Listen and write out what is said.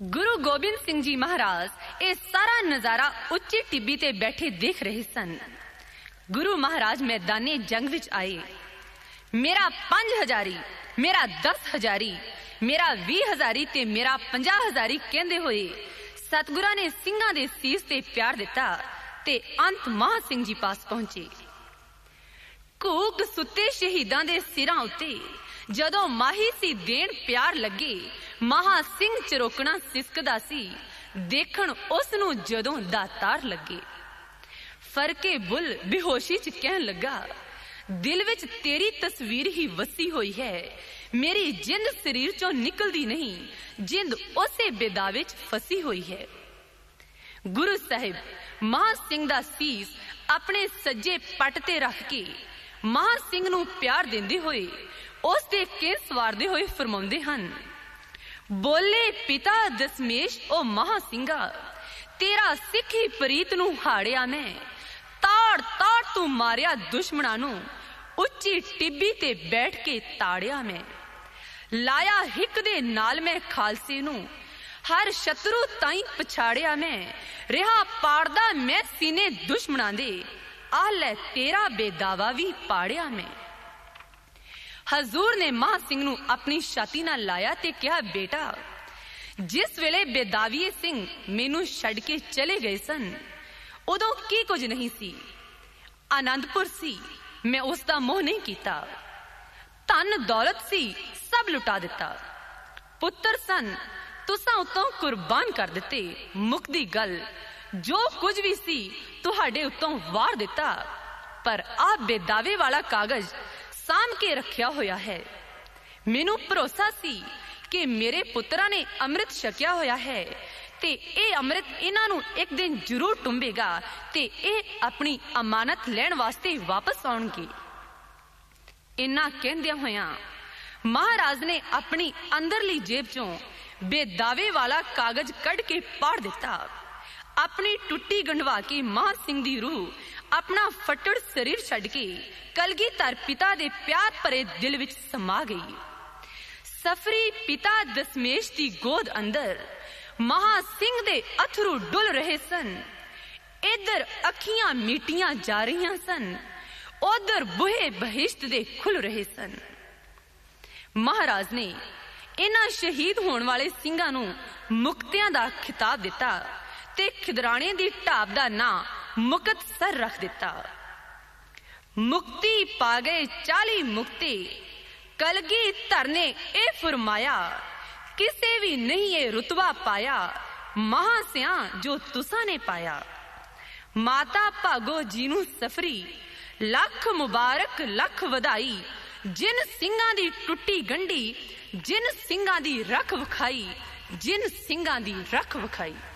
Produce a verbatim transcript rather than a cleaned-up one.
गुरु गोबिंद सिंह जी महाराज ये सारा नजारा उच्ची टिब्बी ते बैठे देख रहे सन। गुरु महाराज मैदाने जंग विच आए। मेरा पांच हजारी, मेरा दस हजारी, मेरा भी हजारी ते मेरा पंजा हजारी कहंदे होए सतगुरां ने सिंघां दे सीस ते प्यार दिता ते अंत महा सिंह जी पास पहुंचे। कूक सुते शहीदां दे सिरां उत्ते जदों माही सी देण प्यार लगे, महा सिंह चरोकना सिसकदा सी देखण उस नूं जदों दातार लगे। फरके बुल बेहोशी च कहन लगा, दिल विच तेरी तस्वीर ही वसी हुई है, मेरी जिंद शरीर चों निकलदी नहीं, जिंद उसे बेदावे च फसी हुई है। गुरु साहिब महा सिंह दा सीस अपने सज्जे पट ते रख के महा सिंह नूं प्यार देंदे होए उस दे के सवारदे होए फरमाउंदे हन, बोले पिता दशमेश ओ महा सिंघा, तेरा सिखी प्रीत नूं हाड़िया मैं, ताड़ ताड़ तू मारिया दुश्मनां नूं, उच्ची टिब्बी ते बैठ के ताड़िया मैं, लाया हिक दे नाल मैं खालसे नूं, हर शत्रु ताई पछाड़िया मैं, रिहा पाड़दा मैं सीने दुश्मनां दे, आ लै तेरा बेदावा भी पाड़िया मैं। हजूर ने महा सिंह नूं अपनी छाती नाल लाया ते कहा, बेटा जिस वेले बेदावीए सिंह मैनू छड़ के चले गए सन उदों की कुछ नहीं सी, आनंदपुर सी, मैं उसका मोह नहीं कीता, धन दौलत सी सब लुटा दिता, पुत्र सन तुसां उतों कुर्बान कर दिते, मुक्ति गल जो कुछ भी सी तुहाडे उतों वार दिता, पर आ बेदावे वाला कागज साम के रखिया होया है। मैनू भरोसा सी कि मेरे पुत्रा ने अमृत छकिया होया है ते ए अमृत इन्हां नूं एक दिन जरूर टुंबेगा ते ए अपनी अमानत लैण वास्ते वापस आउणगे। इन्ना कहंदियां होया महाराज ने अपनी अंदरली जेब चों बेदावे वाला कागज कढ़ के पाड़ दिता। अपनी टुट्टी गंढवा के महा सिंह दी रूह अपना फटड़ शरीर छड़ के कलगीधर पिता दे प्यार भरे दिल विच समा गई। सफरी पिता दशमेश दी गोद अंदर महा सिंह दे अथरू डुल रहे सन। इधर अखियां मीटियां जा रही सन, उधर बुहे बहिश्त दे खुल रहे सन। महाराज ने इन्हां शहीद होने वाले सिंघां नूं मुक्तियां दा खिताब दिता ते खिदराणे दी ढाब दा नां मुकत सर रख दिता। मुक्ति पा गए चाली मुक्ति, कलगीधर ने ए फरमाया, किसे भी नहीं ये रुतबा पाया, महासिया जो तुसा ने पाया। माता भागो जीनू सफरी, लख मुबारक लख वधाई, जिन सिंघां दी टुट्टी गंढी, जिन सिंघां दी रख विखाई, जिन सिंघां दी रख विखाई।